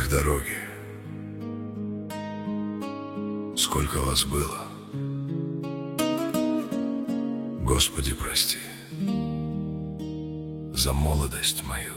Эх, дороги, сколько вас было. Господи, прости за молодость мою.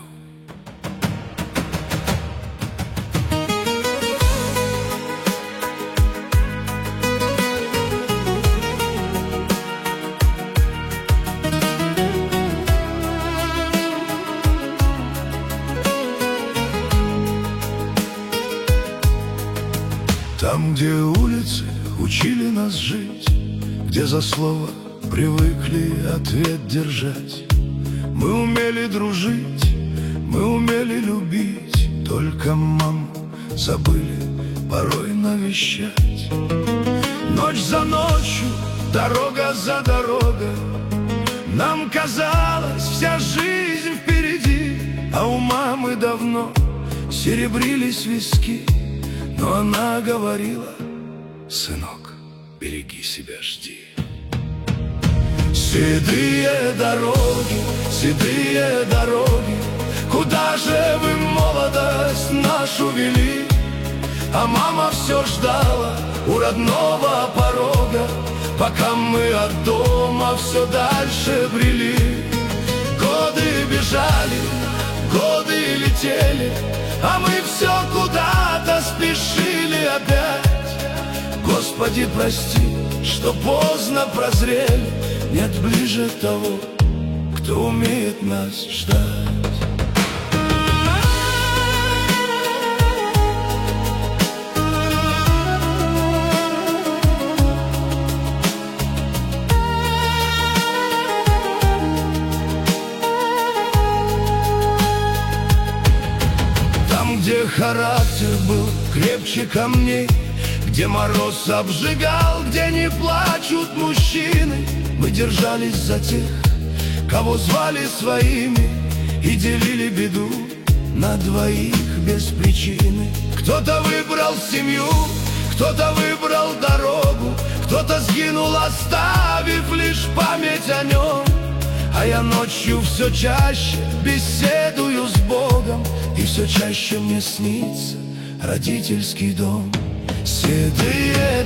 Там, где улицы учили нас жить, где за слово привыкли ответ держать, мы умели дружить, мы умели любить, только маму забыли порой навещать. Ночь за ночью, дорога за дорогой, нам казалось, вся жизнь впереди, а у мамы давно серебрились виски. Но она говорила: сынок, береги себя, жди. Седые дороги, куда же вы молодость нашу вели? А мама все ждала у родного порога, пока мы от дома все дальше брели. Годы бежали, годы летели, а мы все куда-то спешили опять. Господи, прости, что поздно прозрели, нет ближе того, кто умеет нас ждать. Где характер был крепче камней, где мороз обжигал, где не плачут мужчины, мы держались за тех, кого звали своими, и делили беду на двоих без причины. Кто-то выбрал семью, кто-то выбрал дорогу, кто-то сгинул, оставив лишь память о нем. А я ночью все чаще беседую с Богом, и все чаще мне снится родительский дом. Седые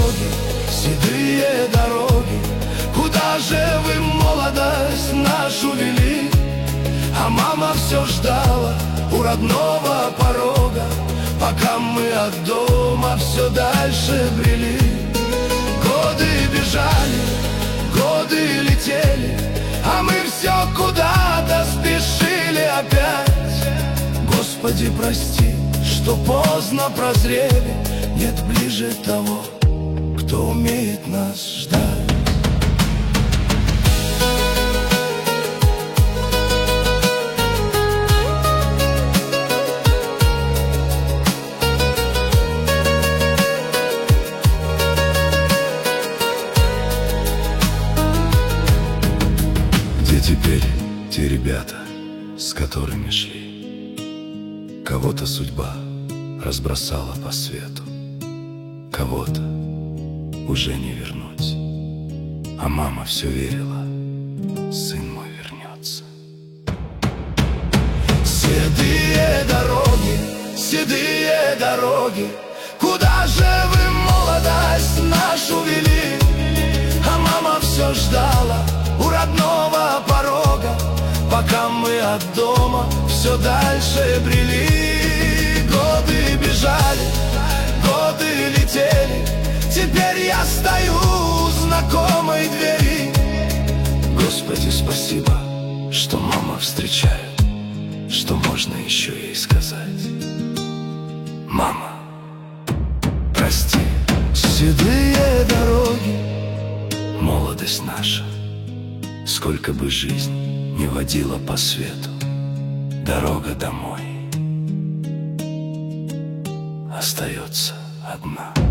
дороги, куда же вы молодость нашу вели? А мама все ждала у родного порога, пока мы от дома все дальше брели. Годы бежали, годы летели, а мы все куда-то спешили опять. Господи, прости, что поздно прозрели, нет ближе того, кто умеет нас ждать. Где теперь те ребята, с которыми шли? Кого-то судьба разбросала по свету, кого-то уже не вернуть. А мама все верила: сын мой вернется. Седые дороги, куда же вы молодость нашу вели? А мама все ждала у родного порога, пока мы от дома все дальше брели. Годы бежали, годы летели, теперь я стою у знакомой двери. Господи, спасибо, что мама встречает, что можно еще ей сказать: мама, прости. Седые дороги, молодость наша, сколько бы жизнь не водила по свету, дорога домой остается одна.